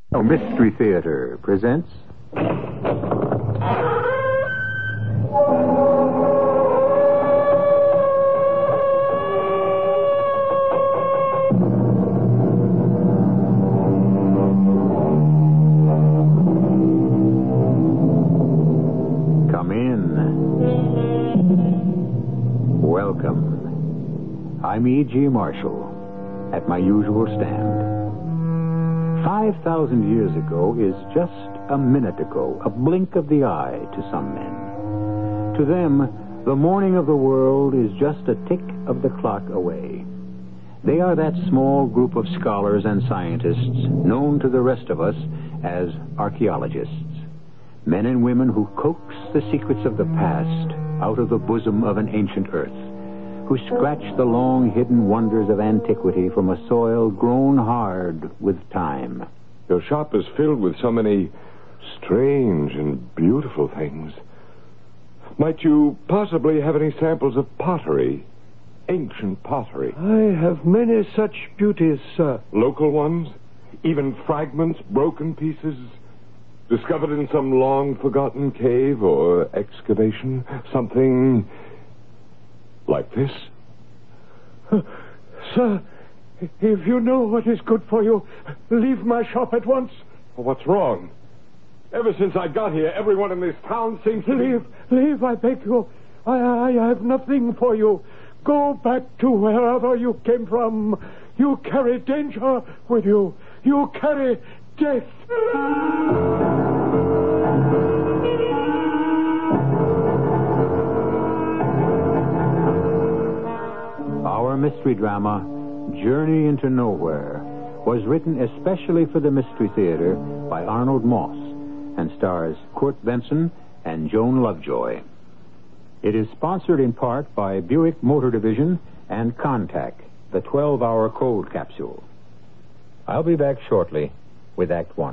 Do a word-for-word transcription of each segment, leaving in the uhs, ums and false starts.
Oh, Mystery Theater presents... Come in. Welcome. I'm E G. Marshall, at my usual stand. Five thousand years ago is just a minute ago, a blink of the eye to some men. To them, the morning of the world is just a tick of the clock away. They are that small group of scholars and scientists known to the rest of us as archaeologists. Men and women who coax the secrets of the past out of the bosom of an ancient earth, who scratch the long-hidden wonders of antiquity from a soil grown hard with time. Your shop is filled with so many strange and beautiful things. Might you possibly have any samples of pottery? Ancient pottery. I have many such beauties, sir. Local ones? Even fragments, broken pieces? Discovered in some long-forgotten cave or excavation? Something... like this? Uh, sir, if you know what is good for you, leave my shop at once. What's wrong? Ever since I got here, everyone in this town seems to Leave, be... leave, I beg you. I, I have nothing for you. Go back to wherever you came from. You carry danger with you. You carry death. Our mystery drama, Journey into Nowhere, was written especially for the Mystery Theater by Arnold Moss and stars Kurt Benson and Joan Lovejoy. It is sponsored in part by Buick Motor Division and Contac, the twelve-hour cold capsule. I'll be back shortly with Act One.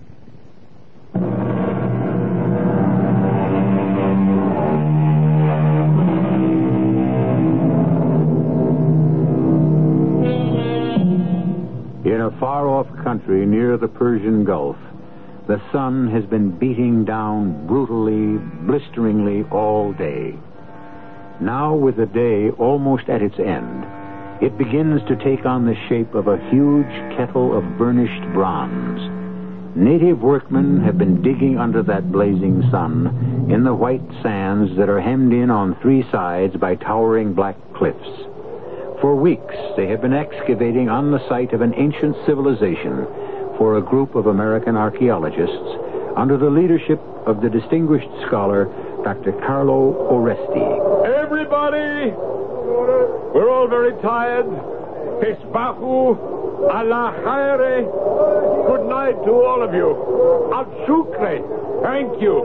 In a far-off country near the Persian Gulf, the sun has been beating down brutally, blisteringly all day. Now, with the day almost at its end, it begins to take on the shape of a huge kettle of burnished bronze. Native workmen have been digging under that blazing sun in the white sands that are hemmed in on three sides by towering black cliffs. For weeks, they have been excavating on the site of an ancient civilization for a group of American archaeologists under the leadership of the distinguished scholar, Doctor Carlo Oresti. Everybody! We're all very tired. Tisbahu ala khaire. Good night to all of you. Al shukre. Thank you.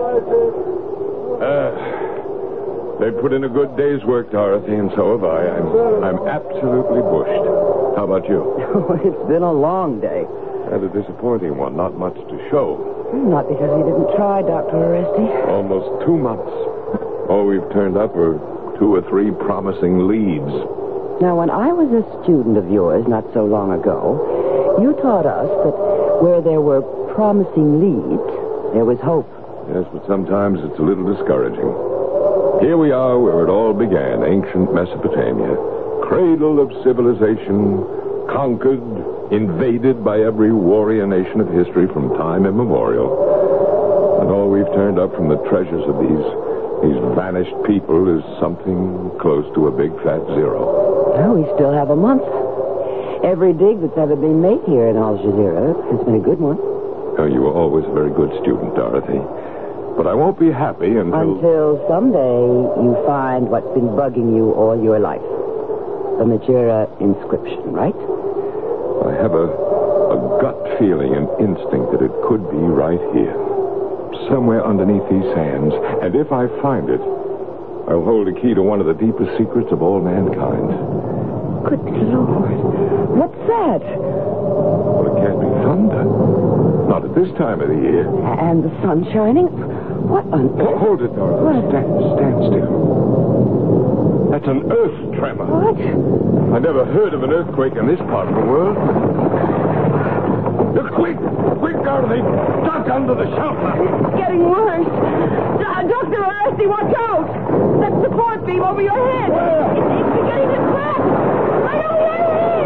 Uh... They put in a good day's work, Dorothy, and so have I. I'm, I'm absolutely bushed. How about you? Oh, it's been a long day. And a disappointing one. Not much to show. Not because we didn't try, Doctor Oresti. Almost two months. All we've turned up are two or three promising leads. Now, when I was a student of yours not so long ago, you taught us that where there were promising leads, there was hope. Yes, but sometimes it's a little discouraging. Here we are where it all began, ancient Mesopotamia. Cradle of civilization, conquered, invaded by every warrior nation of history from time immemorial. And all we've turned up from the treasures of these, these vanished people is something close to a big fat zero. Well, we still have a month. Every dig that's ever been made here in Al Jazeera has been a good one. Oh, you were always a very good student, Dorothy. But I won't be happy until... Until someday you find what's been bugging you all your life. The Majera inscription, right? I have a, a gut feeling, an instinct that it could be right here. Somewhere underneath these sands. And if I find it, I'll hold the key to one of the deepest secrets of all mankind. Good Lord. What's that? Well, it can't be thunder. Not at this time of the year. And the sun shining? What on earth? Hold it, Dorothy. What? Stand, stand still. That's an earth tremor. What? I never heard of an earthquake in this part of the world. Look, quick! Quick, Dorothy! Duck under the shelter! It's getting worse. Uh, Doctor Aresti, watch out! That support beam over your head! Where? It, it's beginning to crack! Right over your head!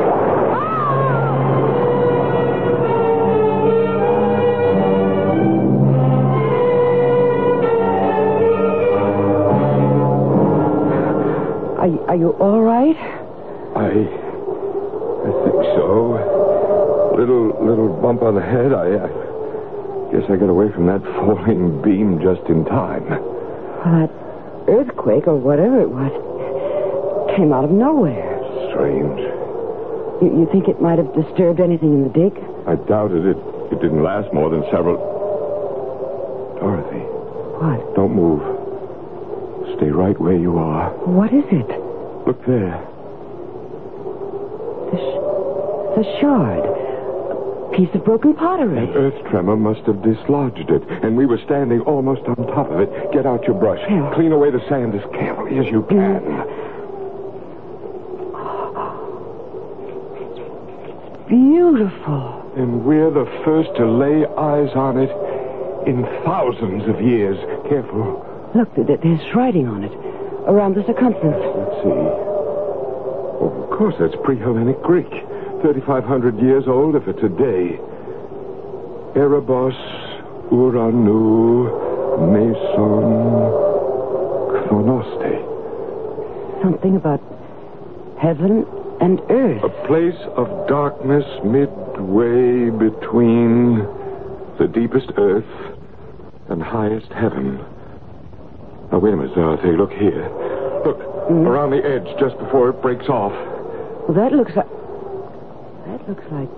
Ah! Are, you- are you all right? I... I think so. Little, little bump on the head. I, I guess I got away from that falling beam just in time. Well, that earthquake, or whatever it was, came out of nowhere. Strange. You, you think it might have disturbed anything in the dig? I doubted it. It didn't last more than several... Dorothy, What? don't move. Stay right where you are. What is it? Look there. The, sh- the shard. A piece of broken pottery. An earth tremor must have dislodged it, and we were standing almost on top of it. Get out your brush. Yeah. Clean away the sand as carefully as you can. Beautiful. And we're the first to lay eyes on it in thousands of years. Careful. Look, th- th- there's writing on it. Around the circumference. Let's see. Oh, of course, that's pre-Hellenic Greek. thirty-five hundred years old if it's a day. Erebos, Uranu, Meson, Chronoste. Something about heaven and earth. A place of darkness midway between the deepest earth and highest heaven. Now, wait a minute, Dorothy. Look here. Look, Mm. around the edge, just before it breaks off. Well, that looks like... That looks like...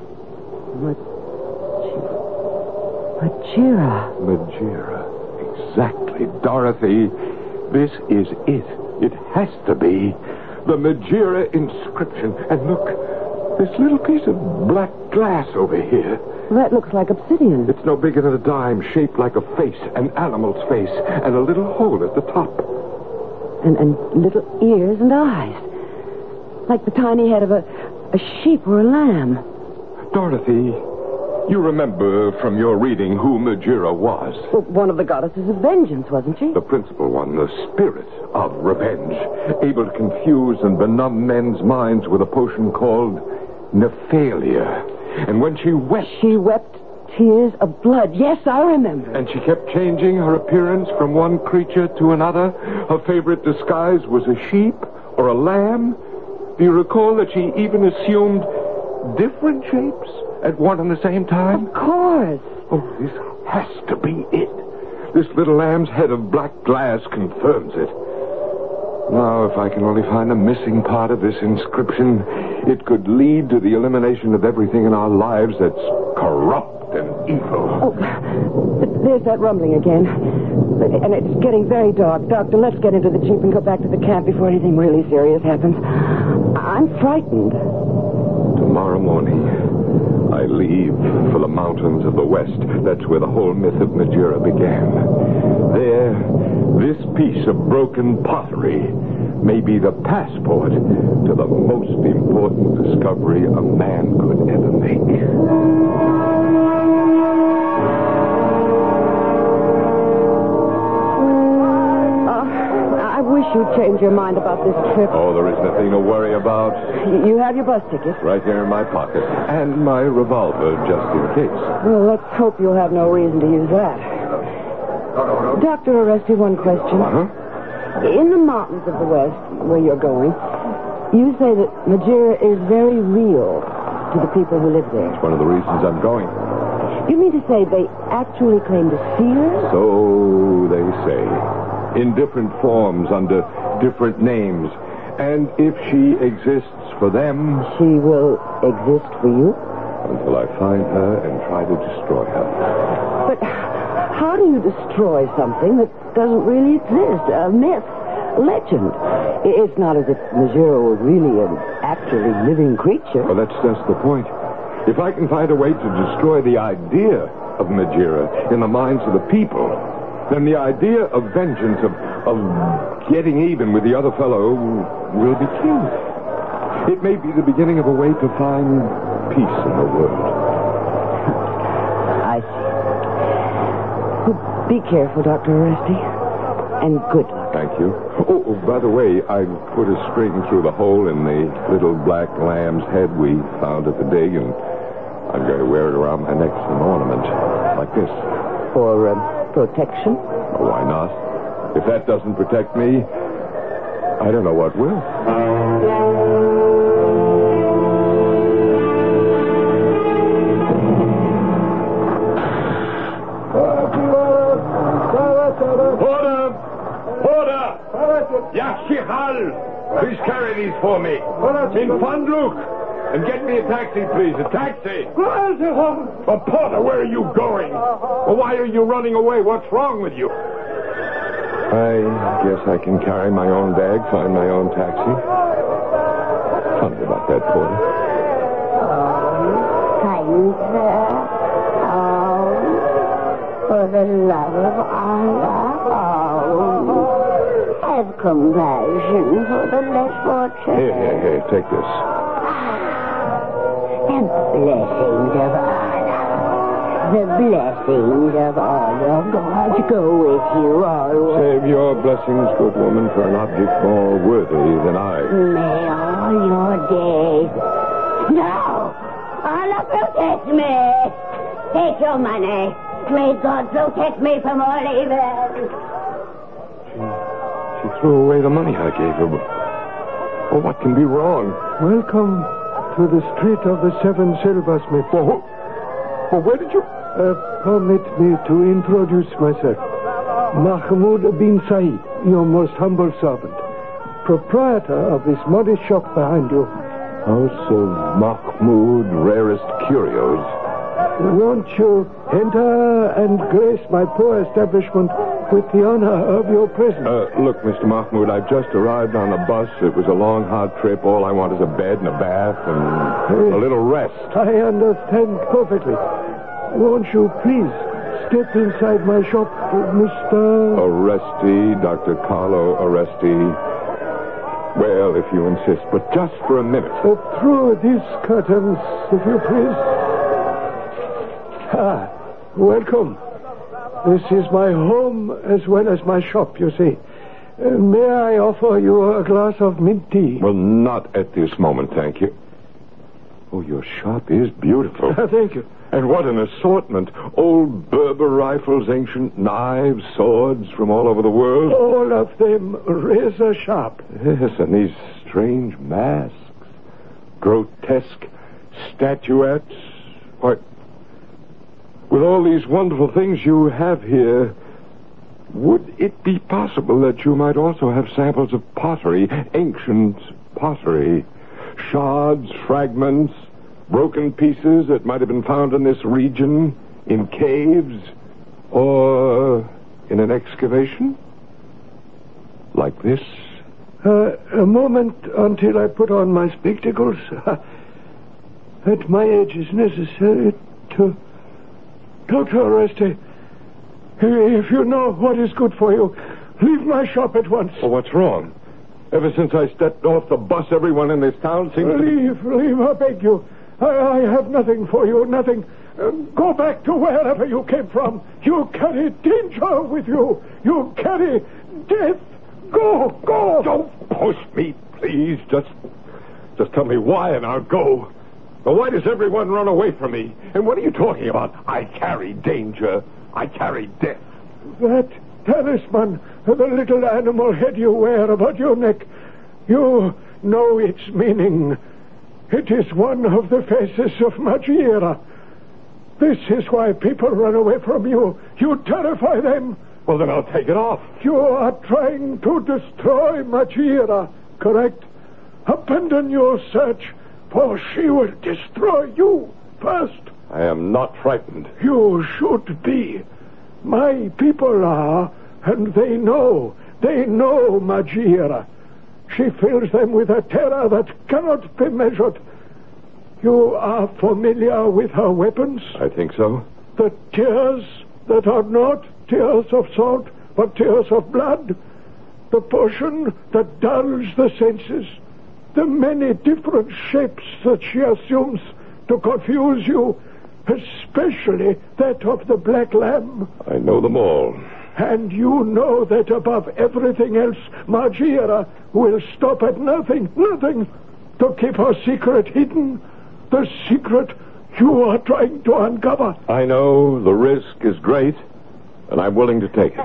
Majira. Majira. Exactly. Dorothy, this is it. It has to be. The Majira inscription. And look, this little piece of black glass over here. Well, that looks like obsidian. It's no bigger than a dime, shaped like a face, an animal's face, and a little hole at the top. And, and little ears and eyes. Like the tiny head of a, a sheep or a lamb. Dorothy, you remember from your reading who Majira was. Well, one of the goddesses of vengeance, wasn't she? The principal one, the spirit of revenge, able to confuse and benumb men's minds with a potion called Nephalia. And when she wept... She wept tears of blood. Yes, I remember. And she kept changing her appearance from one creature to another. Her favorite disguise was a sheep or a lamb. Do you recall that she even assumed different shapes at one and the same time? Of course. Oh, this has to be it. This little lamb's head of black glass confirms it. Now, if I can only find the missing part of this inscription, it could lead to the elimination of everything in our lives that's corrupt and evil. Oh, there's that rumbling again. And it's getting very dark. Doctor, let's get into the jeep and go back to the camp before anything really serious happens. I'm frightened. Tomorrow morning, I leave for the mountains of the west. That's where the whole myth of Majira began. There, this piece of broken pottery may be the passport to the most important discovery a man could ever make. I wish you'd change your mind about this trip. Oh, there is nothing to worry about. You have your bus ticket. Right there in my pocket. And my revolver, just in case. Well, let's hope you'll have no reason to use that. Doctor Aresti, one question. Uh-huh. In the mountains of the west, where you're going, you say that Majira is very real to the people who live there. It's one of the reasons I'm going. You mean to say they actually claim to see her? So they say. In different forms, under different names. And if she exists for them... She will exist for you? Until I find her and try to destroy her. But how do you destroy something that doesn't really exist? A myth, a legend. It's not as if Majira were really an actually living creature. Well, that's just the point. If I can find a way to destroy the idea of Majira in the minds of the people, then the idea of vengeance, of, of getting even with the other fellow, will be killed. It may be the beginning of a way to find peace in the world. I see. Be careful, Doctor Oresty. And good luck. Thank you. Oh, oh, by the way, I put a string through the hole in the little black lamb's head we found at the dig, and I'm going to wear it around my neck as an ornament, like this. For um, protection? Well, why not? If that doesn't protect me, I don't know what will. Yachichal! Please carry these for me. In Fandluk! And get me a taxi, please. A taxi! Oh, Porter, where are you going? Well, why are you running away? What's wrong with you? I guess I can carry my own bag, find my own taxi. Tell me about that, Porter. Oh, kind sir. Oh, for the love of Allah. Oh. Have compassion for the less fortunate. Here, here, here, take this. The blessings of Allah. The blessings of all your gods go with you always. Save your blessings, good woman, for an object more worthy than I. May all your days... No! Allah protect me! Take your money. May God protect me from all evil. She threw away the money I gave her. Oh, what can be wrong? Welcome to the street of the seven silversmiths. Well, well where did you... Uh, permit me to introduce myself. Mahmoud bin Said, your most humble servant. Proprietor of this modest shop behind you. House of Mahmoud, rarest curios. Won't you enter and grace my poor establishment with the honor of your presence? Uh, look, Mister Mahmoud, I've just arrived on a bus. It was a long, hard trip. All I want is a bed and a bath and a little rest. I understand perfectly. Won't you please step inside my shop, Mister Oresti, Doctor Carlo Oresti. Well, if you insist, but just for a minute. Uh, through these curtains, if you please. Ah, welcome. This is my home as well as my shop, you see. Uh, may I offer you a glass of mint tea? Well, not at this moment, thank you. Oh, your shop is beautiful. Thank you. And what an assortment. Old Berber rifles, ancient knives, swords from all over the world. All of them razor sharp. Yes, and these strange masks. Grotesque statuettes. What? With all these wonderful things you have here, would it be possible that you might also have samples of pottery, ancient pottery, shards, fragments, broken pieces that might have been found in this region, in caves, or in an excavation? Like this? Uh, a moment until I put on my spectacles. At my age, it's necessary to... Doctor Oresti, if you know what is good for you, leave my shop at once. Well, what's wrong? Ever since I stepped off the bus, everyone in this town seems to... Leave, leave, I beg you. I, I have nothing for you, nothing. Uh, go back to wherever you came from. You carry danger with you. You carry death. Go, go. Don't push me, please. Just, just tell me why and I'll go. But why does everyone run away from me? And what are you talking about? I carry danger. I carry death. That talisman, the little animal head you wear about your neck, you know its meaning. It is one of the faces of Magira. This is why people run away from you. You terrify them. Well, then I'll take it off. You are trying to destroy Magira, correct? Abandon your search, for she will destroy you first. I am not frightened. You should be. My people are, and they know. They know Magira. She fills them with a terror that cannot be measured. You are familiar with her weapons? I think so. The tears that are not tears of salt, but tears of blood. The potion that dulls the senses. The many different shapes that she assumes to confuse you especially that of the Black Lamb. I know them all. And you know that above everything else, Margiera will stop at nothing, nothing, to keep her secret hidden. The secret you are trying to uncover. I know the risk is great, and I'm willing to take it.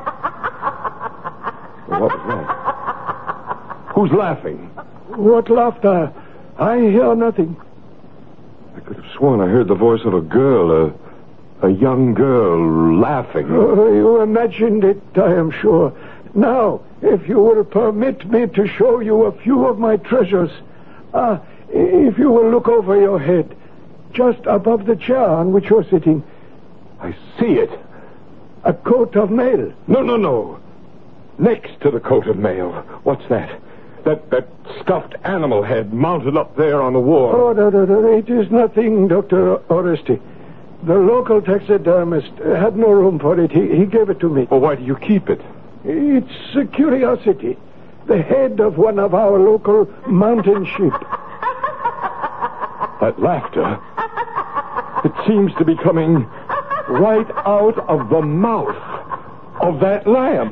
What was that? Who's laughing? What laughter? I hear nothing. I could have sworn I heard the voice of a girl, a, a young girl laughing. Oh, you imagined it, I am sure. Now, if you will permit me to show you a few of my treasures. Ah, if you will look over your head, just above the chair on which you're sitting. I see it. A coat of mail. No, no, no. Next to the coat of mail. What's that? That that stuffed animal head mounted up there on the wall. Oh, no, no, no. It is nothing, Doctor Oresti. The local taxidermist had no room for it. He, he gave it to me. Well, why do you keep it? It's a curiosity. The head of one of our local mountain sheep. That laughter, it seems to be coming right out of the mouth of that lamb.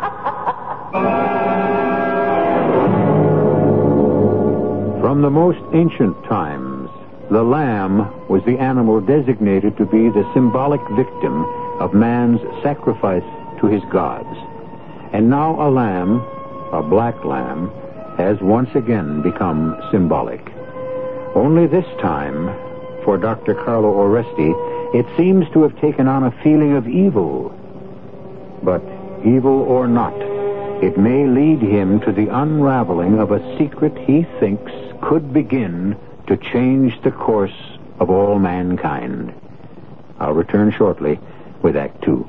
From the most ancient times, the lamb was the animal designated to be the symbolic victim of man's sacrifice to his gods. And now a lamb, a black lamb, has once again become symbolic. Only this time, for Doctor Carlo Oresti, it seems to have taken on a feeling of evil. But evil or not, it may lead him to the unraveling of a secret he thinks could begin to change the course of all mankind. I'll return shortly with Act Two.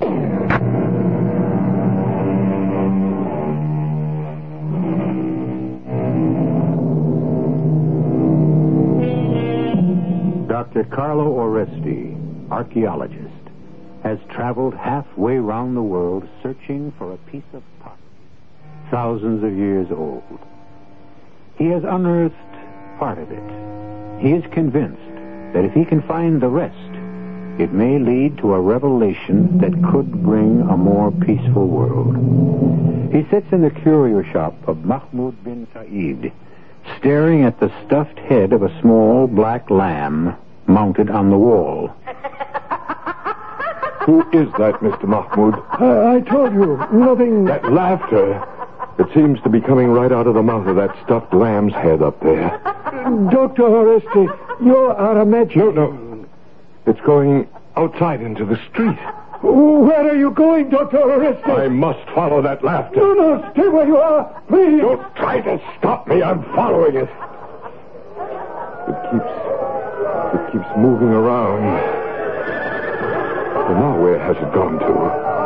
Doctor Carlo Oresti, archaeologist, has traveled halfway round the world searching for a piece of pottery thousands of years old. He has unearthed part of it. He is convinced that if he can find the rest, it may lead to a revelation that could bring a more peaceful world. He sits in the curio shop of Mahmoud bin Said, staring at the stuffed head of a small black lamb mounted on the wall. Who is that, Mister Mahmoud? I, I told you, nothing... That laughter, it seems to be coming right out of the mouth of that stuffed lamb's head up there. Doctor Oresti, you are imagining... No, no. It's going outside into the street. Where are you going, Doctor Oresti? I must follow that laughter. No, no, stay where you are, please. Don't try to stop me. I'm following it. It keeps... It keeps moving around. And now where has it gone to?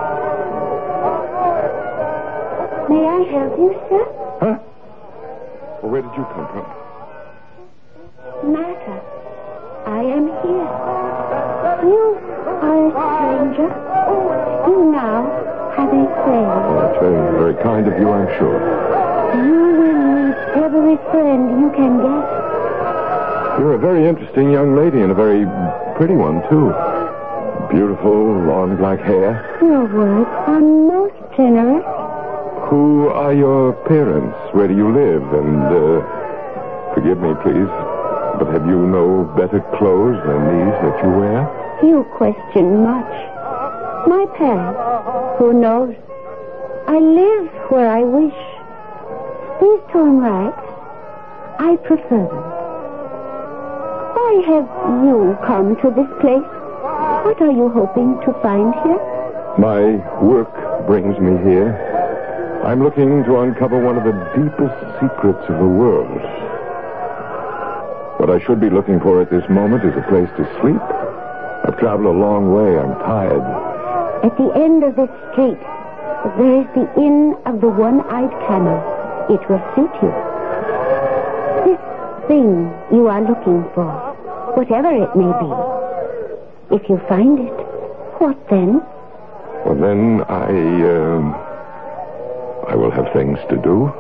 May I help you, sir? Huh? Well, where did you come from? Matter. I am here. You are a stranger. You now have a friend. Well, that's very, very kind of you, I'm sure. You will meet every friend you can get. You're a very interesting young lady, and a very pretty one, too. Beautiful, long black hair. Your words are most generous. Who are your parents? Where do you live? And, uh, forgive me, please, but have you no better clothes than these that you wear? You question much. My parents, who knows? I live where I wish. These torn rags, I prefer them. Why have you come to this place? What are you hoping to find here? My work brings me here. I'm looking to uncover one of the deepest secrets of the world. What I should be looking for at this moment is a place to sleep. I've traveled a long way. I'm tired. At the end of this street, there is the Inn of the One-Eyed Camel. It will suit you. This thing you are looking for, whatever it may be, if you find it, what then? Well, then I, uh, I will have things to do.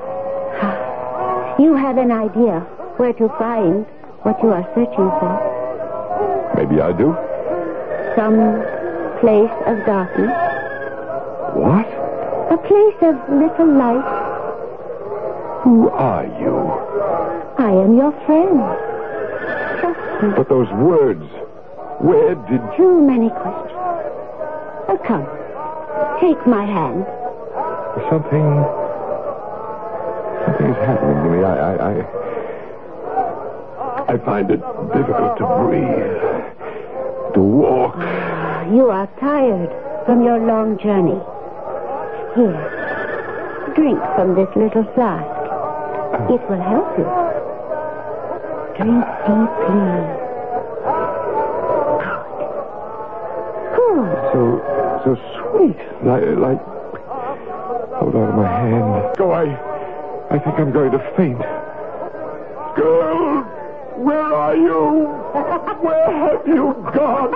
You have an idea where to find what you are searching for. Maybe I do. Some place of darkness. What? A place of little light. Who are you? I am your friend. Trust me. But those words, where did you... Too many questions. Oh, come. Take my hand. Something... Something is happening to me. I... I, I... I find it difficult to breathe. To walk. You are tired from your long journey. Here. Drink from this little flask. It will help you. Drink deeply. Good. So, so sweet. Like, like... Hold on to my hand. Go, I... I think I'm going to faint. Girl, where are you? Where have you gone?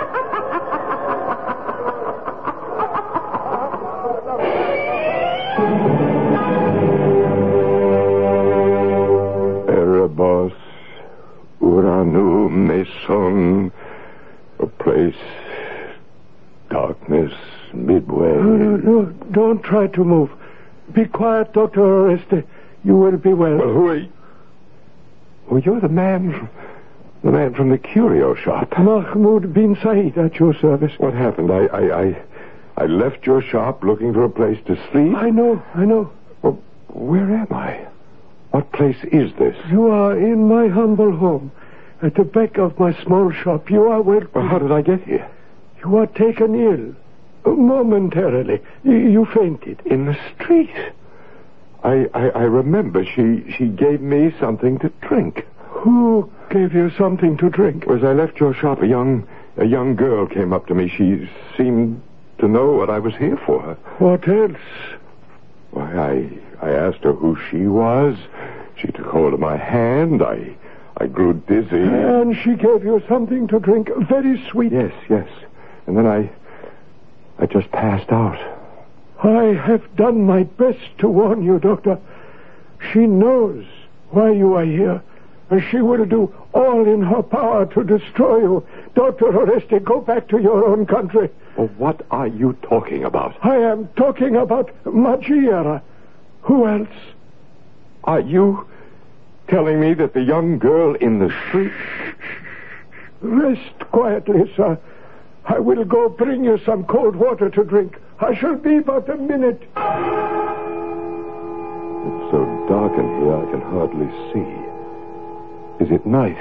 Erebos, Uranu, Mason, a place, darkness, midway. No, no, no. Don't try to move. Be quiet, Doctor Oreste. You will be well. Well, who are you? Well, you're the man, the man from the curio shop. Mahmoud bin Said at your service. What happened? I, I, I, I left your shop looking for a place to sleep. I know, I know. Well, where am I? What place is this? You are in my humble home. At the back of my small shop. You are welcome. Well, how did I get here? You are taken ill. Momentarily. You, you fainted. In the street. I, I, I remember she, she gave me something to drink. Who gave you something to drink? As I left your shop, a young, a young girl came up to me. She seemed to know what I was here for. What else? Why, I, I asked her who she was. She took hold of my hand. I, I grew dizzy. And she gave you something to drink, very sweet. Yes, yes. And then I, I just passed out. I have done my best to warn you, Doctor. She knows why you are here, and she will do all in her power to destroy you. Doctor Oreste, go back to your own country. Well, what are you talking about? I am talking about Magiera. Who else? Are you telling me that the young girl in the street... Rest quietly, sir. I will go bring you some cold water to drink. I shall be but a minute. It's so dark in here I can hardly see. Is it night?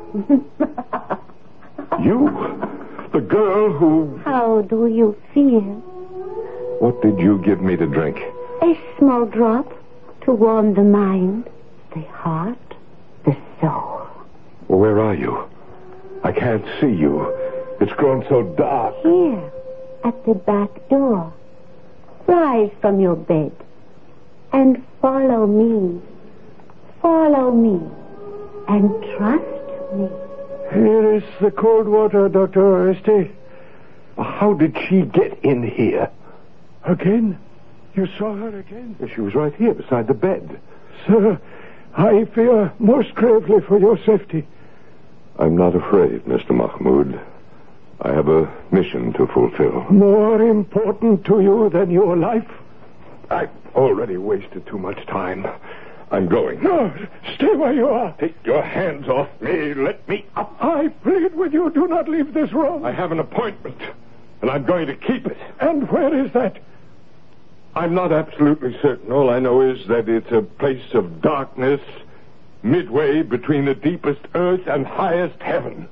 You? The girl who... How do you feel? What did you give me to drink? A small drop to warm the mind, the heart, the soul. Well, where are you? I can't see you. It's grown so dark. Here, at the back door. Rise from your bed and follow me. Follow me and trust me. Here is the cold water, Doctor Oreste. How did she get in here? Again? You saw her again? She was right here beside the bed. Sir, I fear most gravely for your safety. I'm not afraid, Mister Mahmoud. I have a mission to fulfill. More important to you than your life? I've already wasted too much time. I'm going. No, stay where you are. Take your hands off me. Let me up. I plead with you, do not leave this room. I have an appointment, and I'm going to keep it. And where is that? I'm not absolutely certain. All I know is that it's a place of darkness, midway between the deepest earth and highest heaven.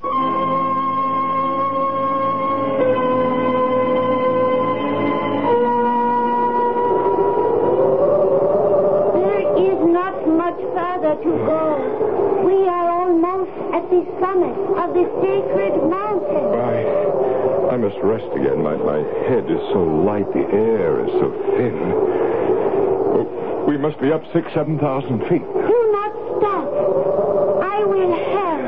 Further to go. We are almost at the summit of the sacred mountain. I, I must rest again. My, my head is so light, the air is so thin. Oh, we must be up six, seven thousand feet. Do not stop. I will help.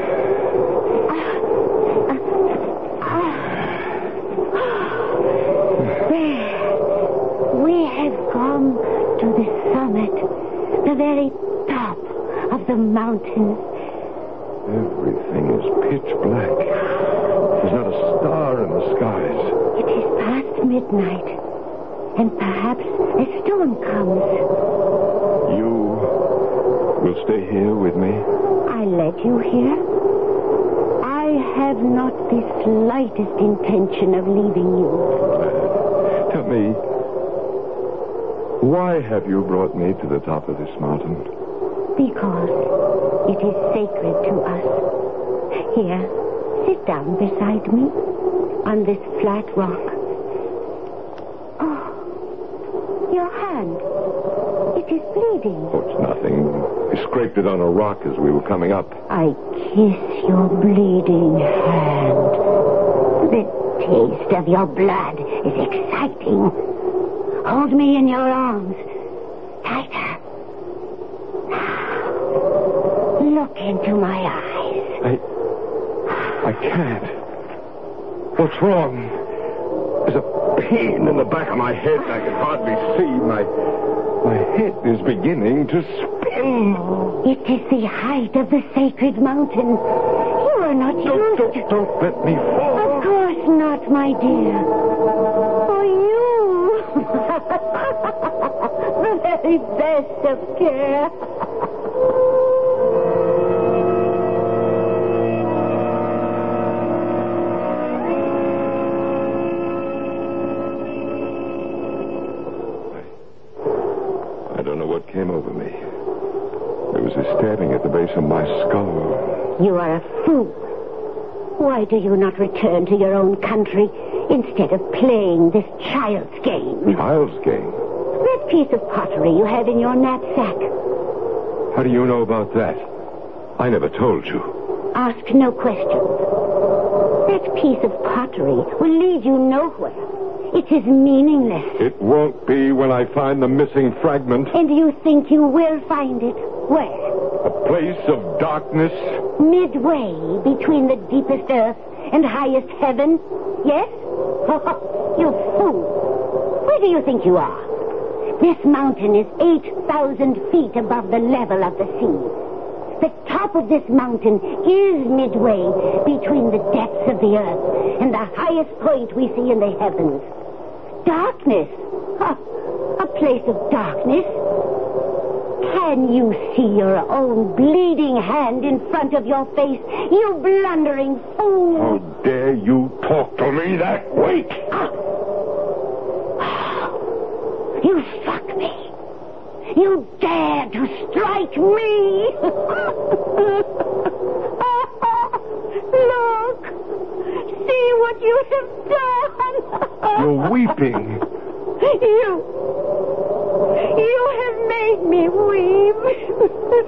There. We have come to the summit. The very top of the mountain. Everything is pitch black. There's not a star in the skies. It is past midnight, and perhaps a storm comes. You will stay here with me? I led you here. I have not the slightest intention of leaving you. Tell me, why have you brought me to the top of this mountain? Because it is sacred to us. Here, sit down beside me on this flat rock. Oh, your hand. It is bleeding. Oh, it's nothing. I scraped it on a rock as we were coming up. I kiss your bleeding hand. The taste of your blood is exciting. Hold me in your arms. Tighter. Look into my eyes. I... I can't. What's wrong? There's a pain in the back of my head. I can hardly see. My... My head is beginning to spin. It is the height of the sacred mountain. You are not Don't, used don't, to... don't let me fall. Of course not, my dear. For you. The very best of care. I don't know what came over me. There was a stabbing at the base of my skull. You are a fool. Why do you not return to your own country instead of playing this child's game? Child's game? That piece of pottery you have in your knapsack. How do you know about that? I never told you. Ask no questions. That piece of pottery will lead you nowhere. It is meaningless. It won't be when I find the missing fragment. And you think you will find it? Where? A place of darkness. Midway between the deepest earth and highest heaven? Yes? You fool. Where do you think you are? This mountain is eight thousand feet above the level of the sea. The top of this mountain is midway between the depths of the earth and the highest point we see in the heavens. Darkness? Huh. A place of darkness? Can you see your own bleeding hand in front of your face, you blundering fool? How dare you talk to me that way? You struck me. You dared to strike me. Look. See what you have done. You're weeping. You. You have made me weep.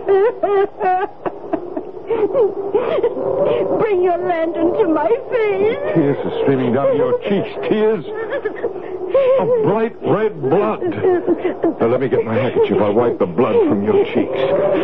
Bring your lantern to my face. Tears are streaming down your cheeks. Tears of bright red blood. Now, let me get my handkerchief. I'll wipe the blood from your cheeks.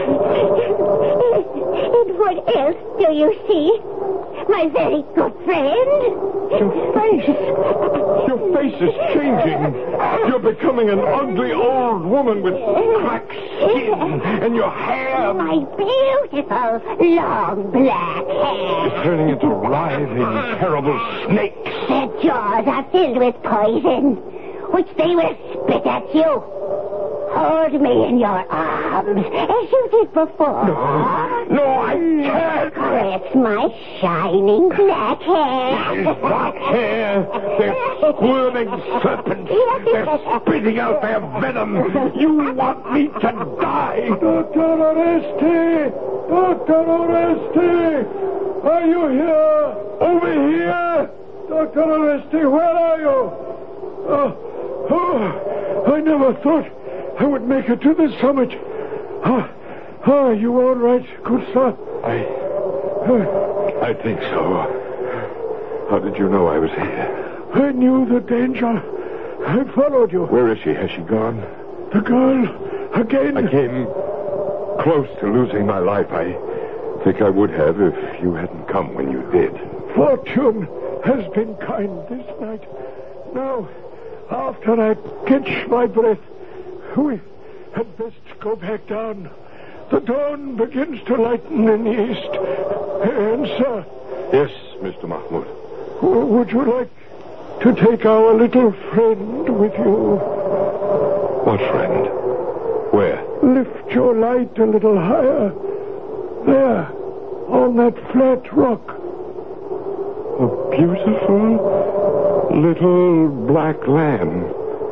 And what else do you see? My very good friend? Your face. Your face is changing. You're becoming an ugly old woman with cracked skin. And your hair... My beautiful, long black hair. is turning into writhing, terrible snakes. Their jaws are filled with poison, which they will spit at you. Hold me in your arms, as you did before. No, no, I can't. Caress my shining black hair. These black hair, they're squirming serpents. They're spitting out their venom. You want me to die. Doctor Oreste! Doctor Oreste! Are you here? Over here? Doctor Oreste, where are you? Oh, oh, I never thought I would make it to the summit. Ah, ah, are you all right, good sir? I... I think so. How did you know I was here? I knew the danger. I followed you. Where is she? Has she gone? The girl, again. I came close to losing my life. I think I would have if you hadn't come when you did. Fortune has been kind this night. Now, after I catch my breath, we had best go back down. The dawn begins to lighten in the east. And, sir... Yes, Mister Mahmoud. would you like to take our little friend with you? What friend? Where? Lift your light a little higher. There, on that flat rock. A beautiful little black lamb.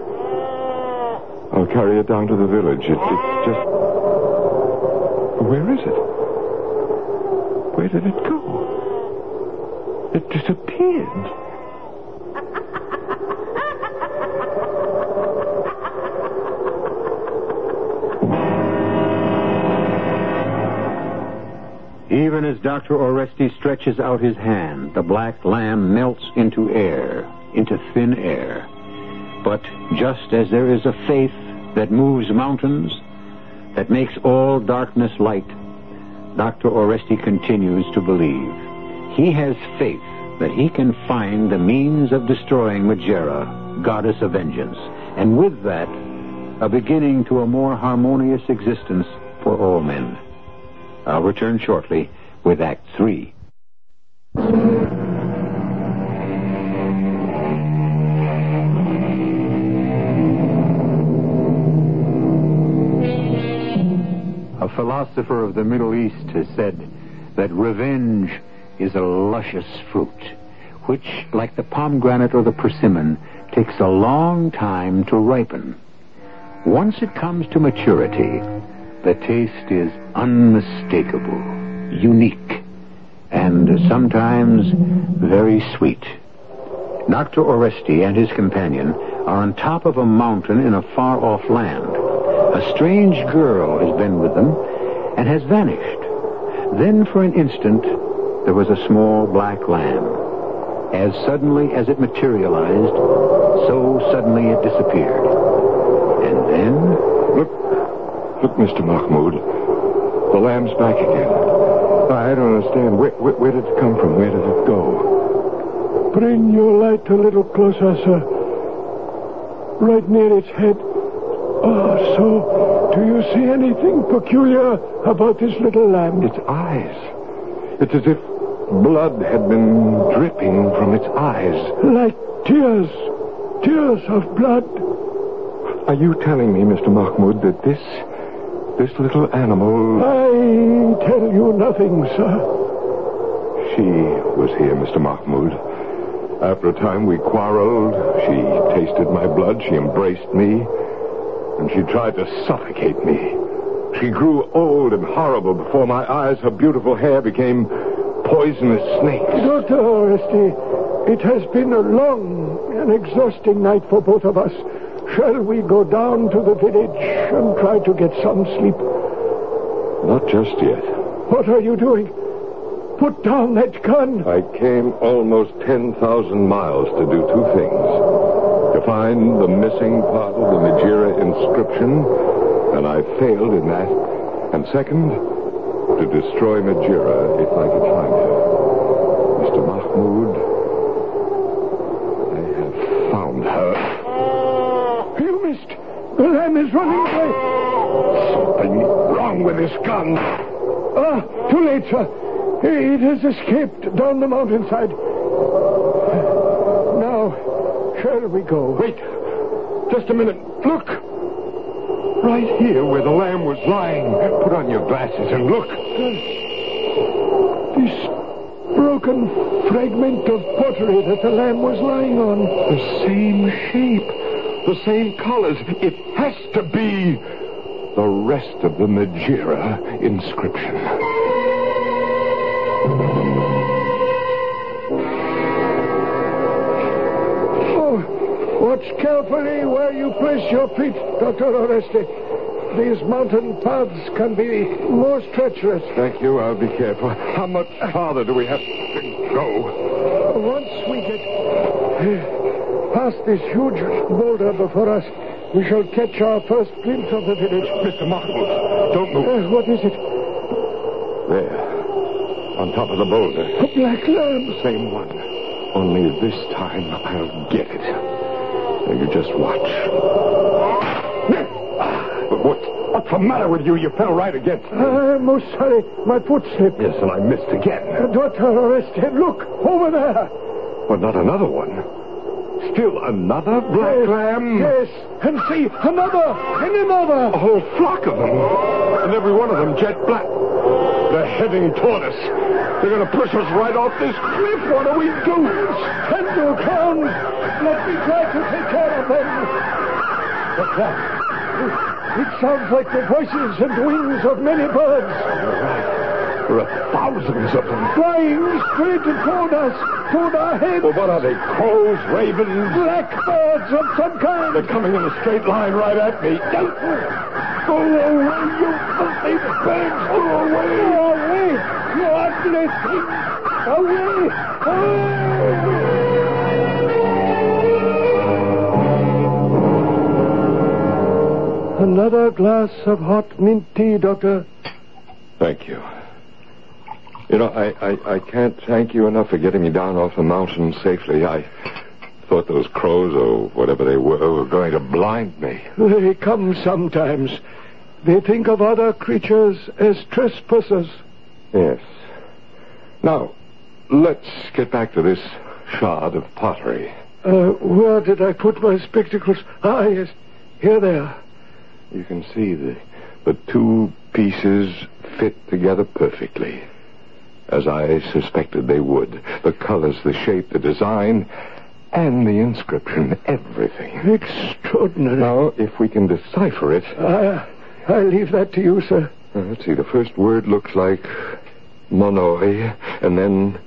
I'll carry it down to the village. It, it's just... Where is it? Where did it go? It disappeared. Even as Doctor Oreste stretches out his hand, the black lamb melts into air, into thin air. But just as there is a faith that moves mountains, that makes all darkness light, Doctor Oreste continues to believe. He has faith that he can find the means of destroying Megera, goddess of vengeance, and with that, a beginning to a more harmonious existence for all men. I'll return shortly with Act Three. A philosopher of the Middle East has said that revenge is a luscious fruit, which, like the pomegranate or the persimmon, takes a long time to ripen. Once it comes to maturity, the taste is unmistakable, unique, and sometimes very sweet. Doctor Oreste and his companion are on top of a mountain in a far-off land. A strange girl has been with them and has vanished. Then, for an instant, there was a small black lamb. As suddenly as it materialized, so suddenly it disappeared. And then... Look, look, Mister Mahmoud. The lamb's back again. I don't understand. Where, where, where did it come from? Where did it go? Bring your light a little closer, sir. Right near its head. Oh, so, do you see anything peculiar about this little lamb? Its eyes. It's as if blood had been dripping from its eyes. Like tears. Tears of blood. Are you telling me, Mister Mahmoud, that this... this little animal... I tell you nothing, sir. She was here, Mister Mahmoud. After a time, we quarreled. She tasted my blood. She embraced me. And she tried to suffocate me. She grew old and horrible before my eyes. Her beautiful hair became poisonous snakes. Doctor Oreste, it has been a long and exhausting night for both of us. Shall we go down to the village and try to get some sleep? Not just yet. What are you doing? Put down that gun. I came almost ten thousand miles to do two things. To find the missing part of the Megera inscription, and I failed in that. And second, to destroy Megera if I could find her. Mister Mahmoud, I have found her. You missed. The lamb is running away. Something wrong with this gun. Ah, too late, sir. It has escaped down the mountainside. Now, shall we go? Wait. Just a minute. Look. Right here where the lamb was lying. Put on your glasses and look. This broken fragment of pottery that the lamb was lying on. The same shape. The same colors. It has to be the rest of the Megera inscription. Oh, watch carefully where you place your feet, Doctor Oreste. These mountain paths can be most treacherous. Thank you. I'll be careful. How much farther do we have to go? Once we get past this huge boulder before us, we shall catch our first glimpse of the village. Mister Mahmoud, don't move. Uh, what is it? There. On top of the boulder. A black lamb. The same one. Only this time I'll get it. Now you just watch. What, what's the matter with you? You fell right against me. I'm most sorry. My foot slipped. Yes, and I missed again. Uh, Doctor Oreste, look! Over there! Well, not another one. Still another black yes, lamb? Yes, and see, another, and another. A whole flock of them. And every one of them jet black. They're heading toward us. They're going to push us right off this cliff. What do we do? Stand your ground. Let me try to take care of them. What's that? It sounds like the voices and wings of many birds. You're right. There are thousands of them. Flying straight toward us, toward our heads. Well, what are they? Crows, ravens? Blackbirds of some kind. They're coming in a straight line right at me. Don't go away, you filthy birds. Go away. Go away. You ugly thing. Away. Away. Another glass of hot mint tea, Doctor. Thank you. You know, I, I, I can't thank you enough for getting me down off the mountain safely. I thought those crows, or whatever they were, were going to blind me. They come sometimes. They think of other creatures as trespassers. Yes. Now, let's get back to this shard of pottery. Uh, where did I put my spectacles? Ah, yes. Here they are. You can see the, the two pieces fit together perfectly, as I suspected they would. The colors, the shape, the design, and the inscription, everything. Extraordinary. Now, if we can decipher it... Uh, I leave that to you, sir. Uh, let's see, the first word looks like monoi, and then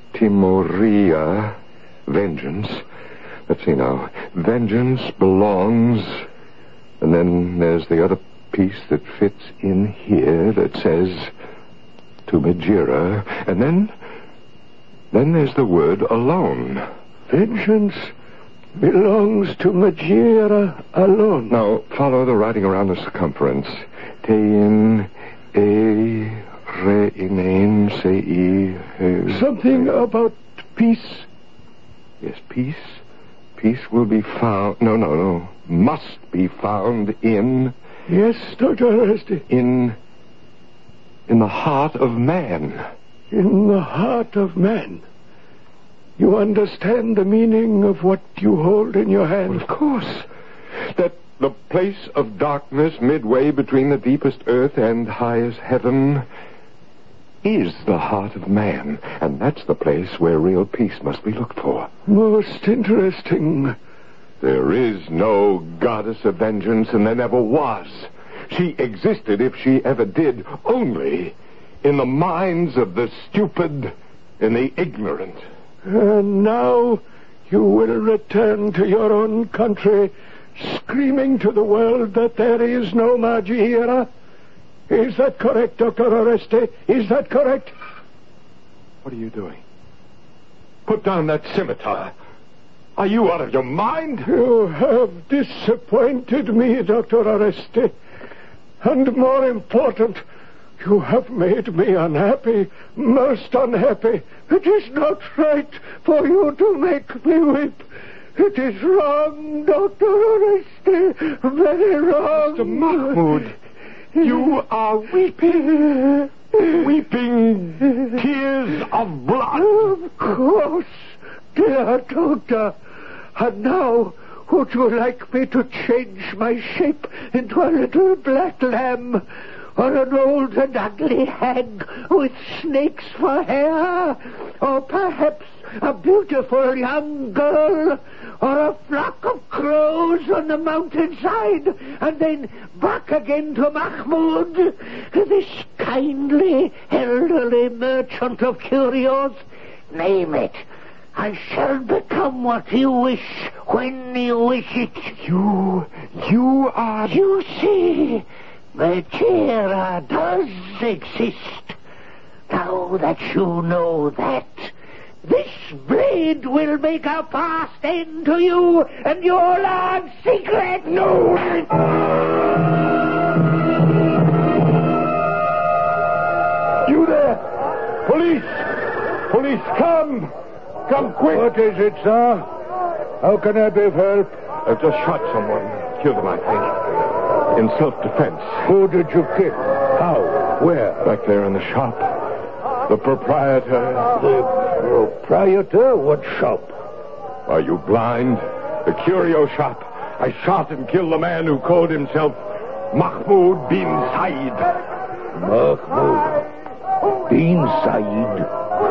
timoria, vengeance. Let's see now. Vengeance belongs... And then there's the other piece that fits in here that says to Majira. And then, then there's the word alone. Vengeance belongs to Majira alone. Now, follow the writing around the circumference. Tein, e, re, inain, se, e. Something about peace. Yes, peace. Peace will be found... No, no, no. Must be found in... Yes, Doctor Arresti. In... In the heart of man. In the heart of man. You understand the meaning of what you hold in your hand? Well, of course. That the place of darkness midway between the deepest earth and highest heaven is the heart of man. And that's the place where real peace must be looked for. Most interesting. There is no goddess of vengeance, and there never was. She existed, if she ever did, only in the minds of the stupid and the ignorant. And now you will return to your own country, screaming to the world that there is no Majira. Is that correct, Doctor Arresti? Is that correct? What are you doing? Put down that scimitar. Are you out of your mind? You have disappointed me, Doctor Arresti. And more important, you have made me unhappy, most unhappy. It is not right for you to make me weep. It is wrong, Doctor Arresti, very wrong. Mister Mahmoud, you are weeping, weeping tears of blood. Of course, dear Doctor. And now, would you like me to change my shape into a little black lamb, or an old and ugly hag with snakes for hair, or perhaps a beautiful young girl, or a flock of crows on the mountainside, and then back again to Mahmoud, this kindly, elderly merchant of curios? Name it. I shall become what you wish, when you wish it. You, you are... You see, Majira does exist. Now that you know that, this blade will make a fast end to you and your large secret. No! You there! Police! Police, come! Come quick! What is it, sir? How can I be of help? I've just shot someone. Killed him, I think. In self-defense. Who did you kill? How? Where? Back there in the shop. The proprietor. The proprietor? What shop? Are you blind? The curio shop. I shot and killed the man who called himself Mahmoud bin Said. Mahmoud bin Said?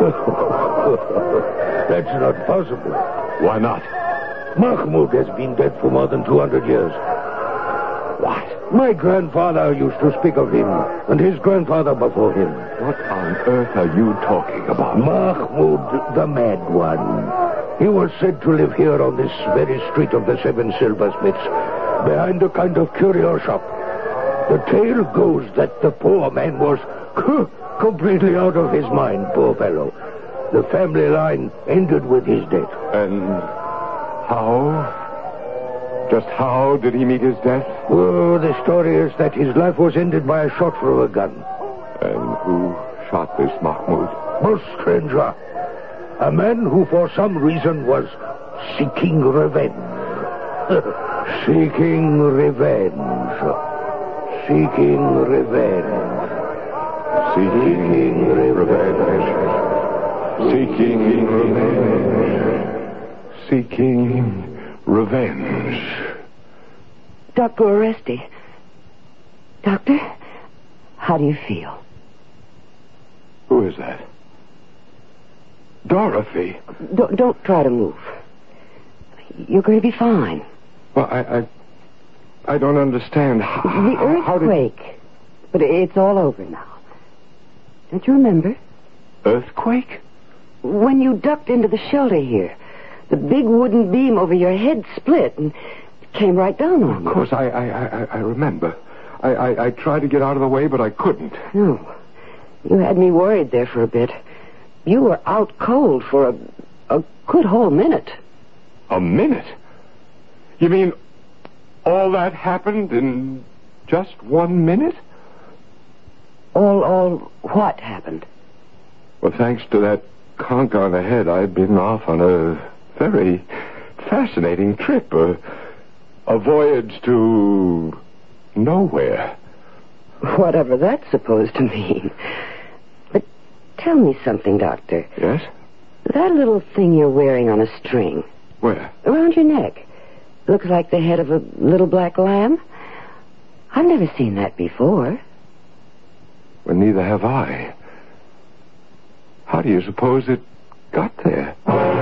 That's not possible. Why not? Mahmoud has been dead for more than two hundred years. What? My grandfather used to speak of him, and his grandfather before him. What on earth are you talking about? Mahmoud, the mad one. He was said to live here on this very street of the Seven Silversmiths, behind a kind of curio shop. The tale goes that the poor man was completely out of his mind, poor fellow. The family line ended with his death. And how? Just how did he meet his death? Oh, the story is that his life was ended by a shot from a gun. And who shot this Mahmoud? A stranger. A man who for some reason was seeking revenge. Seeking revenge. Seeking revenge. Seeking revenge. Seeking revenge. Seeking revenge. Doctor Oresti. Doctor, how do you feel? Who is that? Dorothy. Don't, don't try to move. You're going to be fine. Well, I, I, I don't understand. How, the earthquake. How did... But it's all over now. Don't you remember? Earthquake? When you ducked into the shelter here, the big wooden beam over your head split and came right down on you. Of course, I, I, I, I remember. I, I, I tried to get out of the way, but I couldn't. No. You had me worried there for a bit. You were out cold for a, a good whole minute. A minute? You mean all that happened in just one minute? All, all what happened? Well, thanks to that conk on the head, I've been off on a very fascinating trip. A, a voyage to nowhere. Whatever that's supposed to mean. But tell me something, Doctor. Yes? That little thing you're wearing on a string. Where? Around your neck. Looks like the head of a little black lamb. I've never seen that before. Well, neither have I. How do you suppose it got there?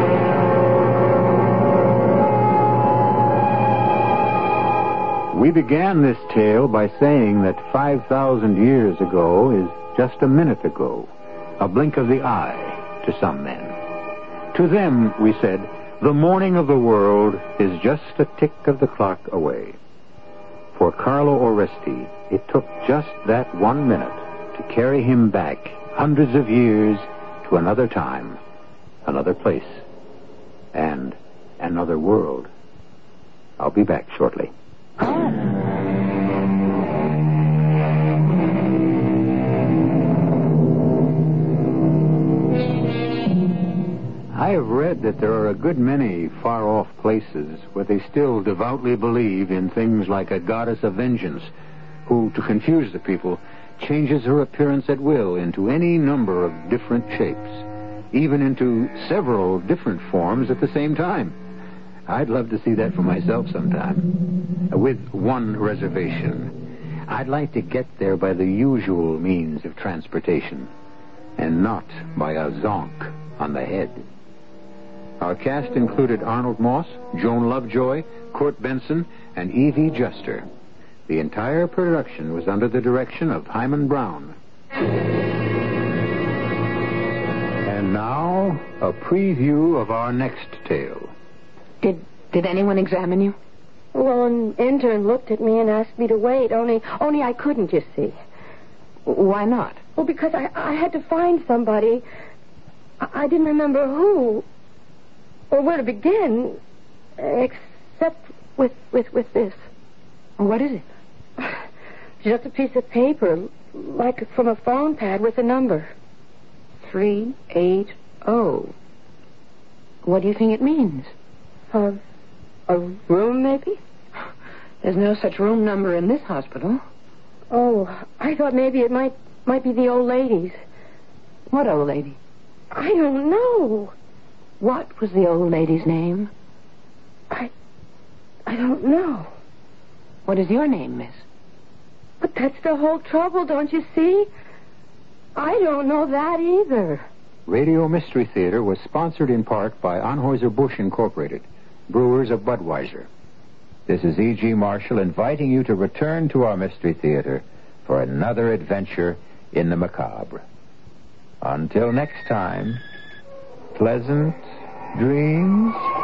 We began this tale by saying that five thousand years ago is just a minute ago, a blink of the eye to some men. To them, we said, the morning of the world is just a tick of the clock away. For Carlo Oresti, it took just that one minute to carry him back hundreds of years to another time, another place, and another world. I'll be back shortly. I have read that there are a good many far-off places where they still devoutly believe in things like a goddess of vengeance, who, to confuse the people, changes her appearance at will into any number of different shapes, even into several different forms at the same time. I'd love to see that for myself sometime, with one reservation. I'd like to get there by the usual means of transportation, and not by a zonk on the head. Our cast included Arnold Moss, Joan Lovejoy, Court Benson, and Evie Juster. The entire production was under the direction of Hyman Brown. And now, a preview of our next tale. Did did anyone examine you? Well, an intern looked at me and asked me to wait, only only I couldn't, you see. Why not? Well, because I, I had to find somebody. I, I didn't remember who or where to begin, except with, with, with this. What is it? Just a piece of paper, like from a phone pad with a number. Three eight oh. What do you think it means? Uh, a room, maybe? There's no such room number in this hospital. Oh, I thought maybe it might might be the old lady's. What old lady? I don't know. What was the old lady's name? I... I don't know. What is your name, miss? But that's the whole trouble, don't you see? I don't know that either. Radio Mystery Theater was sponsored in part by Anheuser-Busch Incorporated, brewers of Budweiser. This is E G. Marshall inviting you to return to our Mystery Theater for another adventure in the macabre. Until next time, pleasant dreams.